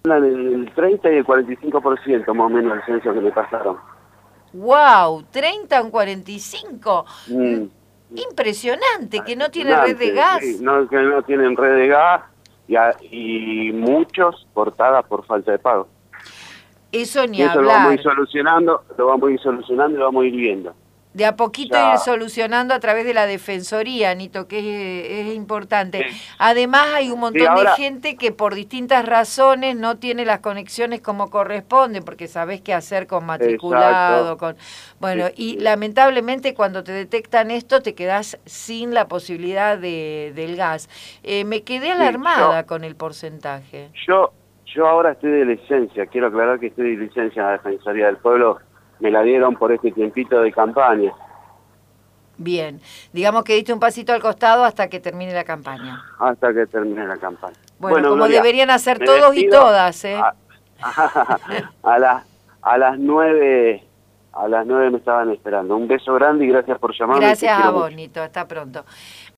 el 30 y el 45% más o menos el censo que me pasaron. ¡Wow! ¿30 a un 45? Mm, Mm, Impresionante, que no tiene red de impresionante, sí, gas. no, que no tienen red de gas y muchos cortadas por falta de pago. Eso ni Y eso lo vamos a ir hablar. solucionando, lo vamos a ir solucionando y lo vamos a ir viendo. De a poquito ir Ya, solucionando a través de la Defensoría, Anito, que es importante. eh, Además, hay un sí, montón de ahora, gente que por distintas razones no tiene las conexiones como corresponde, porque sabés qué hacer con exacto, matriculado, con... Bueno, sí, y sí, lamentablemente cuando te detectan esto te quedás sin la posibilidad del gas. Me quedé sí, yo, alarmada con el porcentaje. yo, yo ahora estoy de licencia, quiero aclarar que estoy de licencia en la Defensoría del Pueblo, me la dieron por este tiempito de campaña, Bien, digamos que diste un pasito al costado hasta que termine la campaña. hasta que termine la campaña. Bueno, Bueno, como Gloria, deberían hacer me todos y despido todas, ¿eh? a, a las a las 9, a las 9 me estaban esperando. Un beso grande y gracias por llamarme y te Gracias a quiero vos, mucho. Nito. Hasta pronto.